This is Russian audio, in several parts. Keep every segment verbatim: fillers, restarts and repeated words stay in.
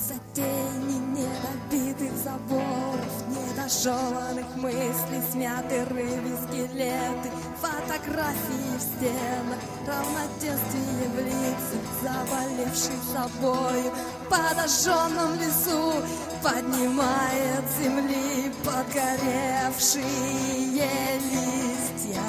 За тени недобитых заборов, недожеванных мыслей, смятые рыбьи скелеты, фотографии в стенах, равноденствие в лицах, заболевший собою, подожженном лесу поднимает с земли подгоревшие листья.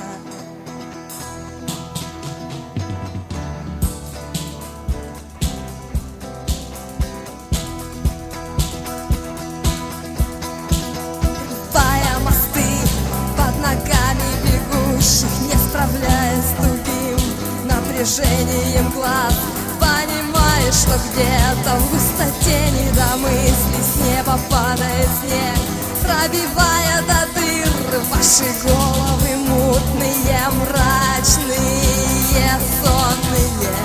Не справляясь с тугим напряжением глаз, понимаешь, что где-то в густоте недомыслий с неба падает снег, пробивая до дыр ваши головы мутные, мрачные, сонные.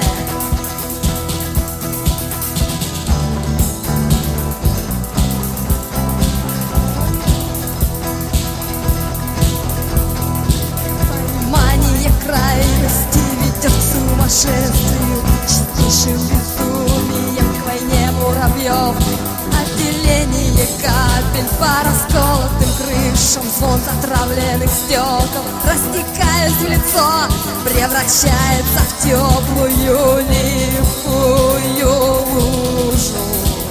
Крайности ведет к сумасшествию, чистейшим безумием к войне муравьев. Отделение капель по расколотым крышам, звон затравленных стекол, растекаясь в лицо, превращается в теплую липкую лужу.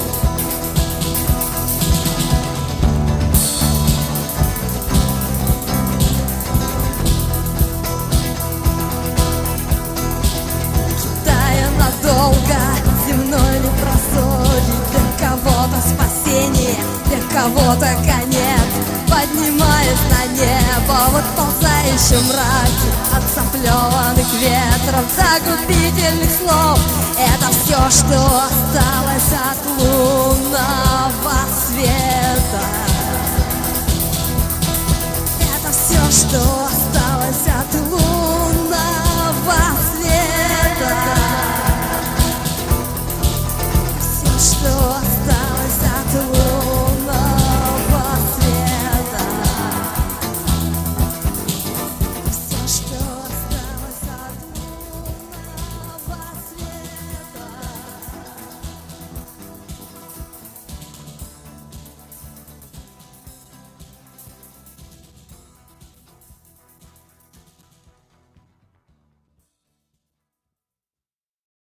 Долго земной непросторе, для кого-то спасение, для кого-то конец. Поднимаясь на небо в отползающем мраке от заплеванных ветров загубительных слов, это все, что осталось от лунного света.